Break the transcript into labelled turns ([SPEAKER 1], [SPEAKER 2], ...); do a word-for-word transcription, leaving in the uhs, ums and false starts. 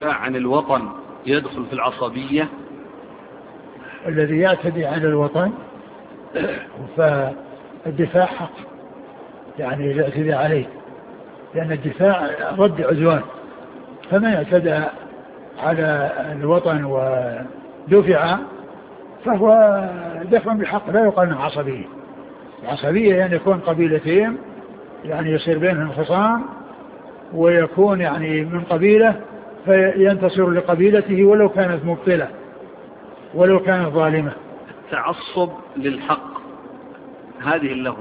[SPEAKER 1] عن الوطن يدخل في العصبية؟
[SPEAKER 2] الذي يعتدي عن الوطن فالدفاع حق، يعني يعتدي عليه، لأن الدفاع رد عدوان، فمن اعتدى على الوطن ودفع فهو دفع بحق، لا يقال انه عصبية. العصبية يعني يكون قبيلتين يعني يصير بينهم خصام، ويكون يعني من قبيلة فينتصر لقبيلته ولو كانت مبطلة ولو كانت ظالمة.
[SPEAKER 1] التعصب للحق هذه اللغة